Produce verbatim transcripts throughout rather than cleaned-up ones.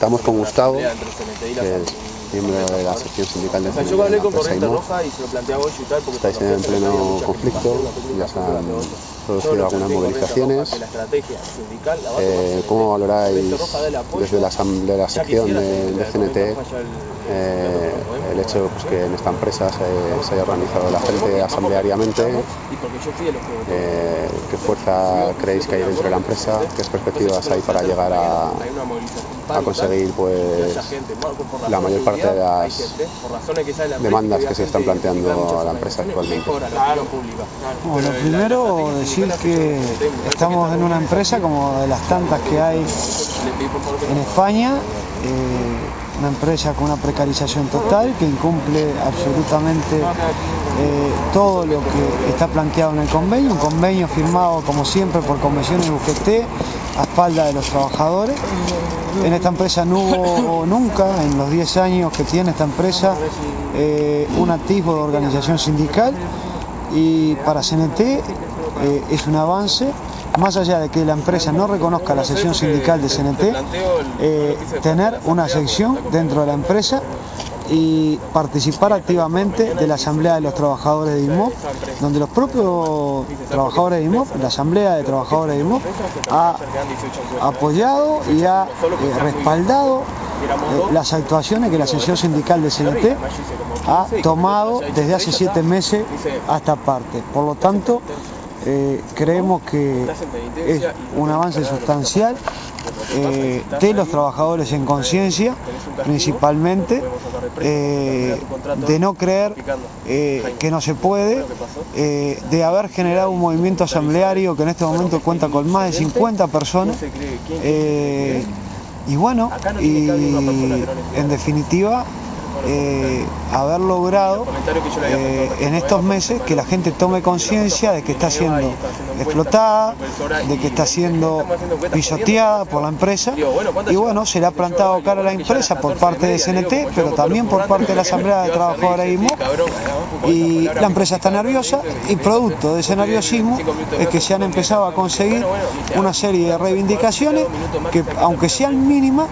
Estamos con Gustavo, que es miembro de la sección sindical de C N T, de la empresa IMOF. Estáis en pleno conflicto, ya se han producido algunas movilizaciones. Eh, ¿Cómo valoráis desde la, de la sección de, de C N T eh, el hecho pues, que en esta empresa se, se haya organizado la gente asambleariamente? Eh, ¿Qué fuerza creéis que hay dentro de la empresa? ¿Qué perspectivas hay para llegar a, a conseguir pues, la mayor parte de las demandas que se están planteando a la empresa actualmente? Bueno, primero decir que estamos en una empresa como de las tantas que hay en España, eh, una empresa con una precarización total que incumple absolutamente eh, todo lo que está planteado en el convenio, un convenio firmado como siempre por Convenciones U G T a espalda de los trabajadores. En esta empresa no hubo nunca, en los diez años que tiene esta empresa, eh, un atisbo de organización sindical, y para C N T eh, es un avance, más allá de que la empresa no reconozca la sección sindical de C N T, eh, tener una sección dentro de la empresa y participar activamente de la Asamblea de los Trabajadores de IMOF, donde los propios trabajadores de IMOF, la Asamblea de Trabajadores de IMOF, ha apoyado y ha eh, respaldado eh, las actuaciones que la sección sindical de C N T ha tomado desde hace siete meses a esta parte. Por lo tanto, eh, creemos que es un avance sustancial eh, de los trabajadores en conciencia, principalmente, eh, de no creer eh, que no se puede, eh, de haber generado un movimiento asambleario que en este momento cuenta con más de cincuenta personas, eh, y bueno, y en definitiva, Eh, haber logrado eh, en estos meses que la gente tome conciencia de que está siendo explotada, de que está siendo pisoteada por la empresa, y bueno, se le ha plantado cara a la empresa por parte de C N T, pero también por parte de la Asamblea de Trabajadores de IMOF, y la empresa está nerviosa, y producto de ese nerviosismo es que se han empezado a conseguir una serie de reivindicaciones que, aunque sean mínimas,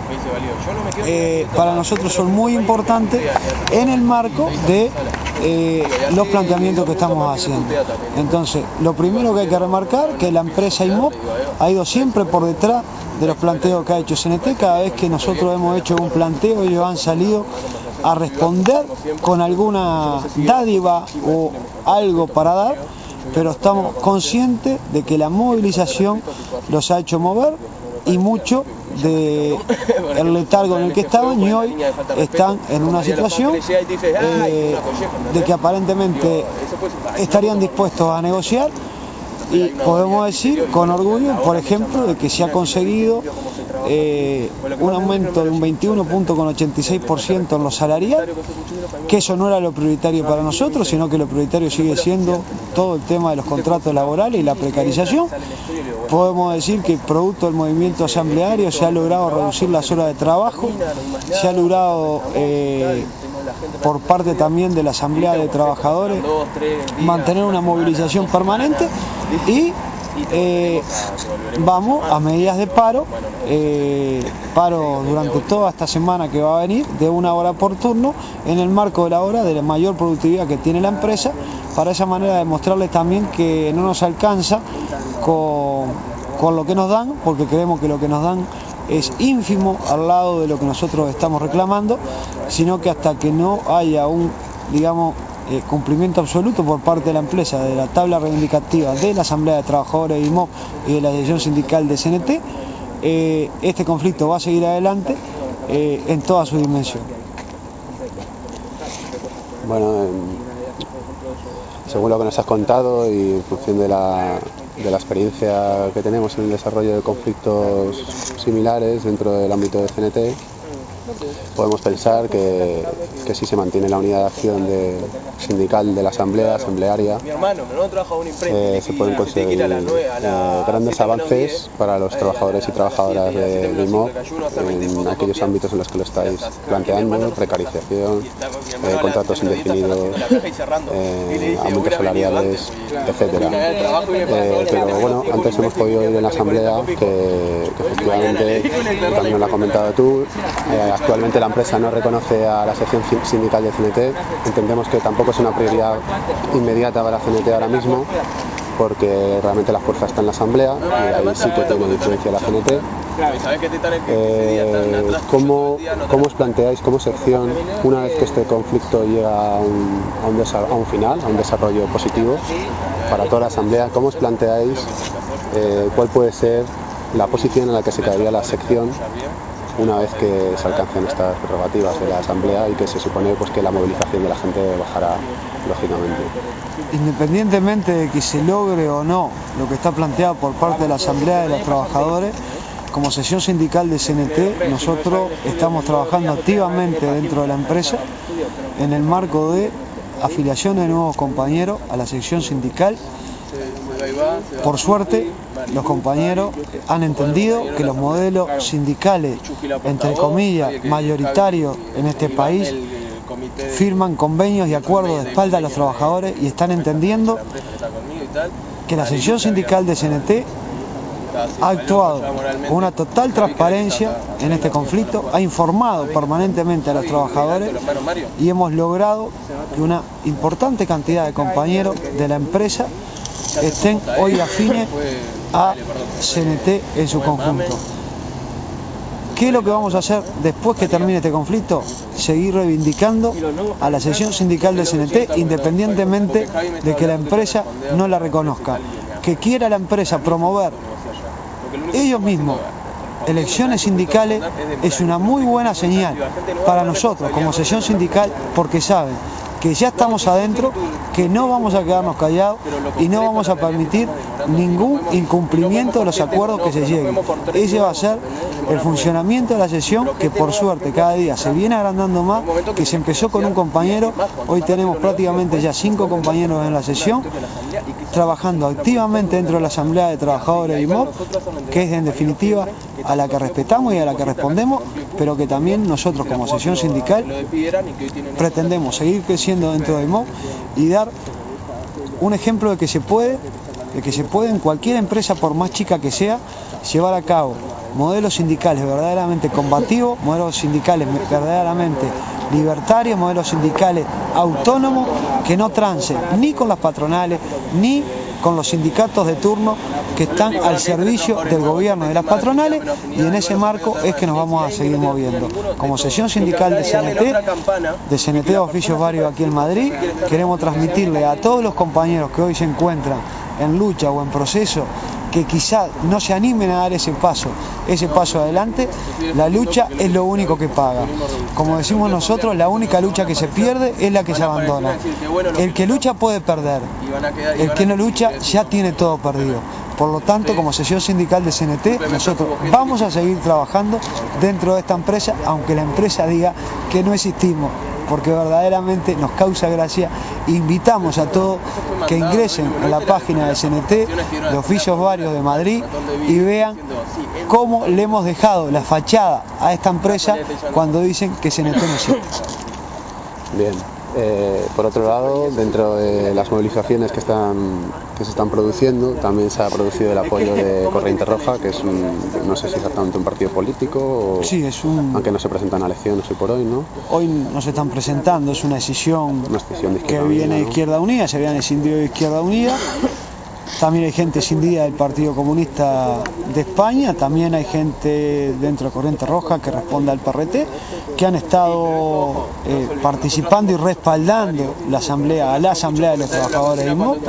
eh, para nosotros son muy importantes en el marco de eh, los planteamientos que estamos haciendo. Entonces, lo primero que hay que remarcar es que la empresa IMOF ha ido siempre por detrás de los planteos que ha hecho C N T. Cada vez que nosotros hemos hecho un planteo, ellos han salido a responder con alguna dádiva o algo para dar, pero estamos conscientes de que la movilización los ha hecho mover, y mucho de el letargo en el que estaban, y hoy están en una situación eh, de que aparentemente estarían dispuestos a negociar, y podemos decir con orgullo, por ejemplo, de que se ha conseguido eh, un aumento de un veintiuno punto ochenta y seis por ciento en lo salarial, que eso no era lo prioritario para nosotros, sino que lo prioritario sigue siendo todo el tema de los contratos laborales y la precarización. Podemos decir que producto del movimiento asambleario se ha logrado reducir las horas de trabajo, se ha logrado eh, por parte también de la Asamblea de Trabajadores mantener una movilización permanente, y eh, vamos a medidas de paro, eh, paro durante toda esta semana que va a venir, de una hora por turno, en el marco de la hora de la mayor productividad que tiene la empresa, para esa manera demostrarles también que no nos alcanza con, con lo que nos dan, porque creemos que lo que nos dan es ínfimo al lado de lo que nosotros estamos reclamando, sino que hasta que no haya un, digamos, eh, cumplimiento absoluto por parte de la empresa de la tabla reivindicativa de la Asamblea de Trabajadores de IMOF y de la sección sindical de C N T, eh, este conflicto va a seguir adelante eh, en toda su dimensión. Bueno, eh, según lo que nos has contado y en función de la, de la experiencia que tenemos en el desarrollo de conflictos similares dentro del ámbito de C N T, podemos pensar que, que si se mantiene la unidad de acción de, sindical de la asamblea, asamblearia, eh, se pueden conseguir eh, grandes avances para los trabajadores y trabajadoras de, de I M O B en aquellos ámbitos en los que lo estáis planteando: precarización, eh, contratos indefinidos, eh, aumentos salariales, etcétera. Eh, pero bueno, antes hemos podido oír en la asamblea que, que efectivamente, también nos lo has comentado tú, eh, actualmente la empresa no reconoce a la sección sindical de C N T. Entendemos que tampoco es una prioridad inmediata para C N T ahora mismo, porque realmente la fuerza está en la asamblea y ahí sí que tiene influencia la C N T. Eh, ¿cómo, ¿Cómo os planteáis como sección, una vez que este conflicto llega a un, a un, a un final, a un desarrollo positivo para toda la asamblea, cómo os planteáis eh, cuál puede ser la posición en la que se quedaría la sección una vez que se alcancen estas prerrogativas de la asamblea y que se supone pues que la movilización de la gente bajará lógicamente? Independientemente de que se logre o no lo que está planteado por parte de la asamblea de los trabajadores, como sección sindical de C N T, nosotros estamos trabajando activamente dentro de la empresa en el marco de afiliación de nuevos compañeros a la sección sindical. Por suerte, los compañeros han entendido que los modelos sindicales, entre comillas, mayoritarios en este país, firman convenios y acuerdos de espalda a los trabajadores y están entendiendo que la sección sindical de C N T ha actuado con una total transparencia en este conflicto, ha informado permanentemente a los trabajadores y hemos logrado que una importante cantidad de compañeros de la empresa estén hoy afines a C N T en su conjunto. ¿Qué es lo que vamos a hacer después que termine este conflicto? Seguir reivindicando a la sección sindical de C N T independientemente de que la empresa no la reconozca. Que quiera la empresa promover ellos mismos elecciones sindicales es una muy buena señal para nosotros como sección sindical, porque saben que ya estamos adentro, que no vamos a quedarnos callados y no vamos a permitir ningún incumplimiento de los acuerdos que se lleguen. Ese va a ser el funcionamiento de la sesión, que por suerte cada día se viene agrandando más, que se empezó con un compañero, hoy tenemos prácticamente ya cinco compañeros en la sesión, trabajando activamente dentro de la Asamblea de Trabajadores de I M O B, que es en definitiva a la que respetamos y a la que respondemos, pero que también nosotros como sección sindical pretendemos seguir creciendo dentro de I M O B y dar un ejemplo de que se puede, de que se puede en cualquier empresa, por más chica que sea, llevar a cabo modelos sindicales verdaderamente combativos, modelos sindicales verdaderamente libertarios, modelos sindicales autónomos que no trancen ni con las patronales ni con los sindicatos de turno que están al servicio del gobierno de las patronales, y en ese marco es que nos vamos a seguir moviendo. Como sección sindical de C N T, de C N T de oficios varios aquí en Madrid, queremos transmitirle a todos los compañeros que hoy se encuentran en lucha o en proceso, que quizás no se animen a dar ese paso, ese paso adelante. La lucha es lo único que paga. Como decimos nosotros, la única lucha que se pierde es la que se abandona. El que lucha puede perder, el que no lucha ya tiene todo perdido. Por lo tanto, como sección sindical de C N T, nosotros vamos a seguir trabajando dentro de esta empresa, aunque la empresa diga que no existimos, porque verdaderamente nos causa gracia. Invitamos a todos que ingresen en la página de C N T, de Oficios Varios de Madrid, y vean cómo le hemos dejado la fachada a esta empresa cuando dicen que C N T no existe. Bien. Eh, por otro lado, dentro de las movilizaciones que están que se están produciendo, también se ha producido el apoyo de Corriente Roja, que es un, no sé si exactamente un partido político, o, sí, es un, aunque no se presentan a elecciones hoy por hoy, ¿no? Hoy no se están presentando, es una decisión, una decisión de que viene de Izquierda Unida, se habían escindido de Izquierda Unida. También hay gente escindida del Partido Comunista de España, también hay gente dentro de Corriente Roja que responde al P R T, que han estado eh, participando y respaldando la asamblea, a la Asamblea de los Trabajadores de I M O B,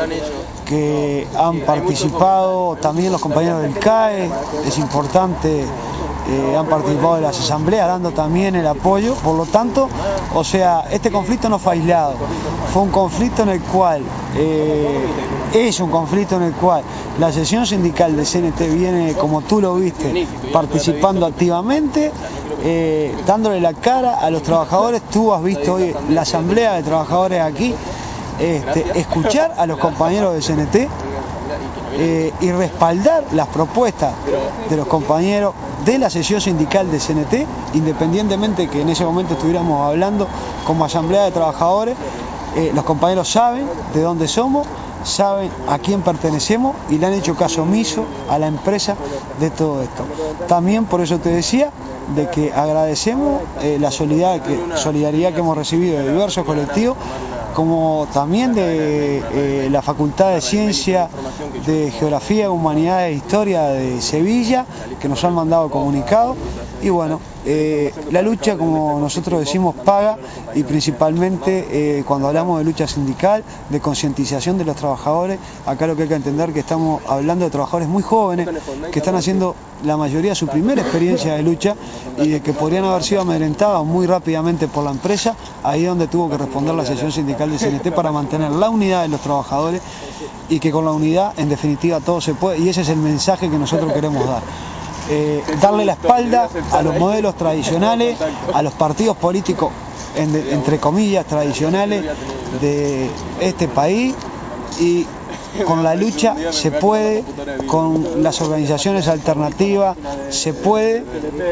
que han participado también los compañeros del C A E, es importante. Eh, han participado de las asambleas dando también el apoyo. Por lo tanto, o sea, este conflicto no fue aislado, fue un conflicto en el cual eh, es un conflicto en el cual la sección sindical de C N T viene, como tú lo viste, participando activamente, eh, dándole la cara a los trabajadores. Tú has visto hoy la asamblea de trabajadores aquí, este, escuchar a los compañeros de C N T eh, y respaldar las propuestas de los compañeros de la sesión sindical de C N T, independientemente que en ese momento estuviéramos hablando como asamblea de trabajadores. Eh, los compañeros saben de dónde somos, saben a quién pertenecemos y le han hecho caso omiso a la empresa de todo esto. También por eso te decía de que agradecemos eh, la solidaridad que, solidaridad que hemos recibido de diversos colectivos, como también de eh, la Facultad de Ciencia, de Geografía, Humanidades e Historia de Sevilla, que nos han mandado comunicados. Y bueno, eh, la lucha, como nosotros decimos, paga, y principalmente eh, cuando hablamos de lucha sindical, de concientización de los trabajadores, acá lo que hay que entender es que estamos hablando de trabajadores muy jóvenes que están haciendo la mayoría su primera experiencia de lucha y de que podrían haber sido amedrentados muy rápidamente por la empresa, ahí donde tuvo que responder la sesión sindical de C N T para mantener la unidad de los trabajadores, y que con la unidad en definitiva todo se puede, y ese es el mensaje que nosotros queremos dar. Eh, darle la espalda a los modelos tradicionales, a los partidos políticos en de, entre comillas tradicionales de este país, y con la lucha se puede, con las organizaciones alternativas se puede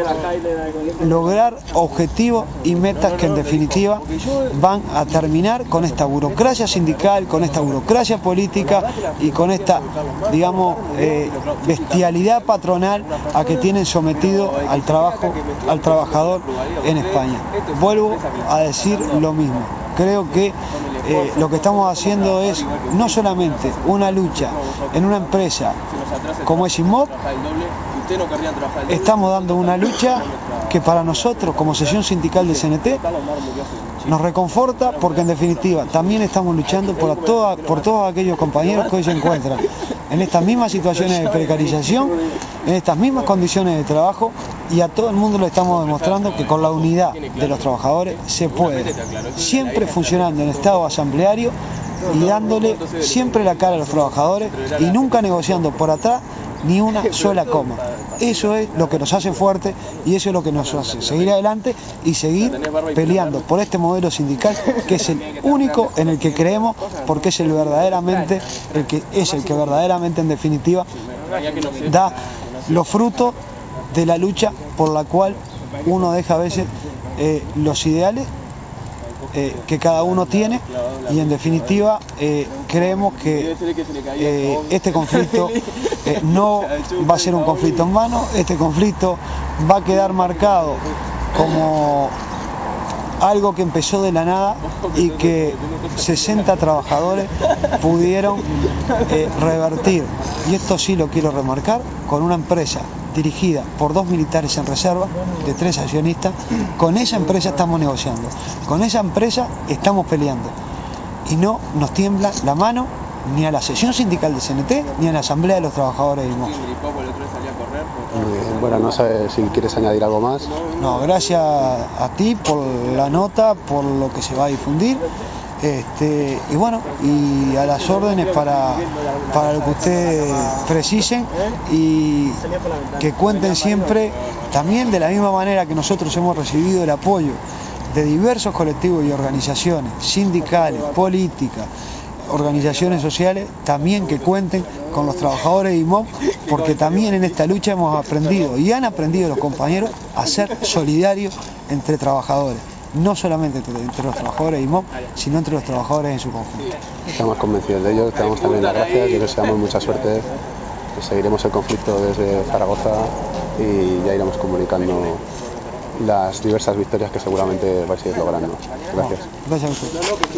lograr objetivos y metas que en definitiva van a terminar con esta burocracia sindical, con esta burocracia política y con esta, digamos, eh, bestialidad patronal a que tienen sometido al trabajo, al trabajador en España. Vuelvo a decir lo mismo. Creo que eh, lo que estamos haciendo es no solamente una lucha en una empresa como es INMOB, estamos dando una lucha que para nosotros como sesión sindical de C N T nos reconforta, porque en definitiva también estamos luchando por, toda, por todos aquellos compañeros que hoy se encuentran en estas mismas situaciones de precarización, en estas mismas condiciones de trabajo, y a todo el mundo le estamos demostrando que con la unidad de los trabajadores se puede, siempre funcionando en estado asambleario y dándole siempre la cara a los trabajadores y nunca negociando por atrás ni una sola coma. Eso es lo que nos hace fuertes y eso es lo que nos hace seguir adelante y seguir peleando por este modelo sindical, que es el único en el que creemos, porque es el verdaderamente el que es el que verdaderamente en definitiva da los frutos de la lucha por la cual uno deja a veces eh, los ideales Eh, que cada uno tiene, y en definitiva eh, creemos que eh, este conflicto eh, no va a ser un conflicto en vano. Este conflicto va a quedar marcado como algo que empezó de la nada y que sesenta trabajadores pudieron eh, revertir, y esto sí lo quiero remarcar, con una empresa dirigida por dos militares en reserva, de tres accionistas. Con esa empresa estamos negociando, con esa empresa estamos peleando, y no nos tiembla la mano ni a la sesión sindical de C N T ni a la asamblea de los trabajadores de INMOB. Muy bien. Bueno, no sé si quieres añadir algo más. No, gracias a ti por la nota, por lo que se va a difundir. Este, y bueno, y a las órdenes para, para lo que ustedes precisen, y que cuenten siempre también de la misma manera que nosotros hemos recibido el apoyo de diversos colectivos y organizaciones sindicales, políticas, organizaciones sociales, también que cuenten con los trabajadores de INMOB, porque también en esta lucha hemos aprendido y han aprendido los compañeros a ser solidarios entre trabajadores. No solamente entre, entre los trabajadores de INMOB, sino entre los trabajadores en su conjunto. Estamos convencidos de ello, te damos también las gracias, yo deseamos mucha suerte, seguiremos el conflicto desde Zaragoza y ya iremos comunicando las diversas victorias que seguramente vais a ir logrando. Gracias. Gracias a ustedes.